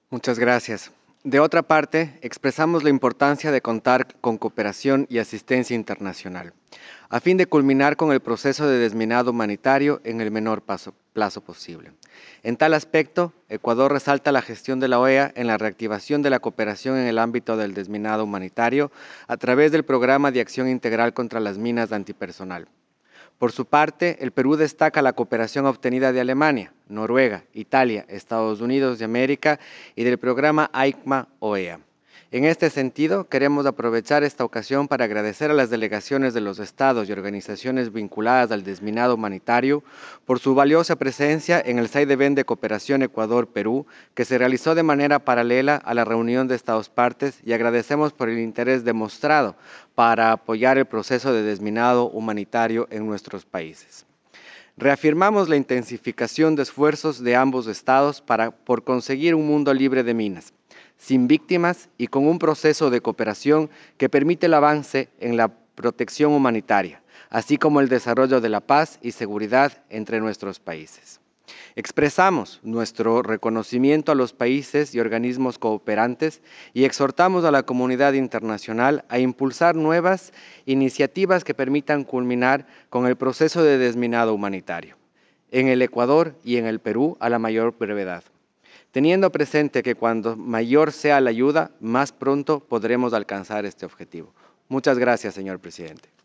Muchas gracias. De otra parte, expresamos la importancia de contar con cooperación y asistencia internacional, a fin de culminar con el proceso de desminado humanitario en el menor plazo posible. En tal aspecto, Ecuador resalta la gestión de la OEA en la reactivación de la cooperación en el ámbito del desminado humanitario a través del Programa de Acción Integral contra las Minas Antipersonal. Por su parte, el Perú destaca la cooperación obtenida de Alemania, Noruega, Italia, Estados Unidos de América y del programa AICMA-OEA. En este sentido, queremos aprovechar esta ocasión para agradecer a las delegaciones de los estados y organizaciones vinculadas al desminado humanitario por su valiosa presencia en el Side-Event de Cooperación Ecuador-Perú, que se realizó de manera paralela a la reunión de estas partes, y agradecemos por el interés demostrado para apoyar el proceso de desminado humanitario en nuestros países. Reafirmamos la intensificación de esfuerzos de ambos estados por conseguir un mundo libre de minas, sin víctimas y con un proceso de cooperación que permite el avance en la protección humanitaria, así como el desarrollo de la paz y seguridad entre nuestros países. Expresamos nuestro reconocimiento a los países y organismos cooperantes y exhortamos a la comunidad internacional a impulsar nuevas iniciativas que permitan culminar con el proceso de desminado humanitario en el Ecuador y en el Perú a la mayor brevedad, teniendo presente que cuando mayor sea la ayuda, más pronto podremos alcanzar este objetivo. Muchas gracias, señor presidente.